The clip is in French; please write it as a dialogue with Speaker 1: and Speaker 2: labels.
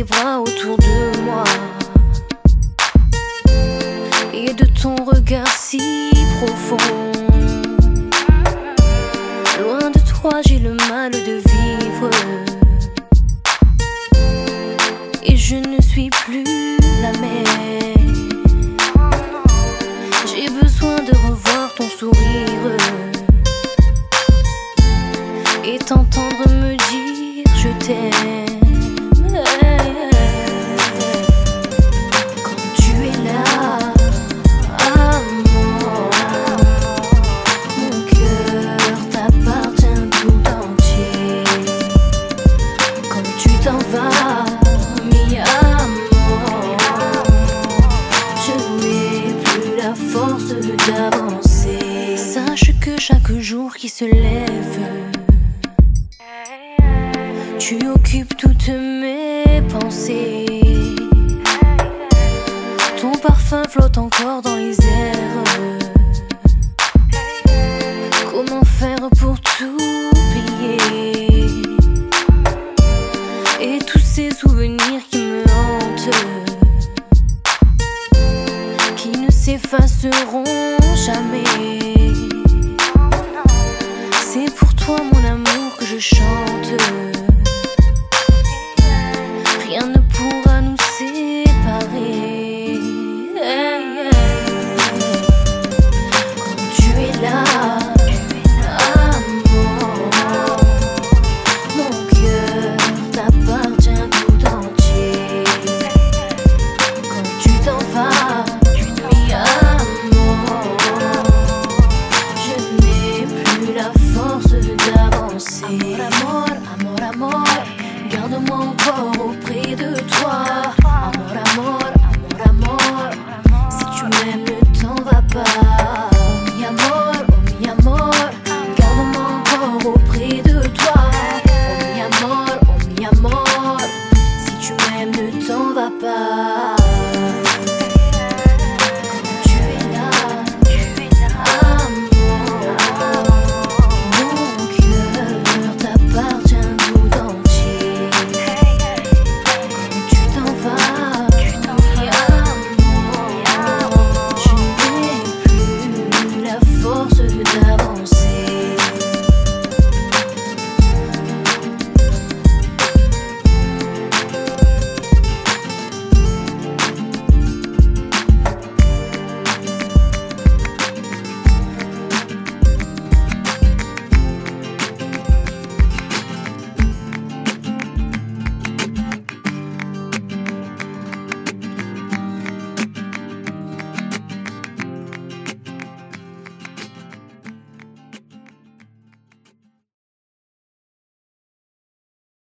Speaker 1: tes bras autour de moi et de ton regard si profond. Loin de toi, j'ai le mal de vivre et je ne suis plus la même. J'ai besoin de revoir ton sourire et t'entendre me dire je t'aime. Quand tu es là, amour, mon cœur t'appartient tout entier. Quand tu t'en vas, mi amour, je n'ai plus la force d'avancer. Sache que chaque jour qui se lève, tu occupes toutes mes pensées. Ton parfum flotte encore dans les airs. Comment faire pour t'oublier? Et tous ces souvenirs qui me hantent, qui ne s'effaceront jamais. C'est pour toi mon amour que je chante.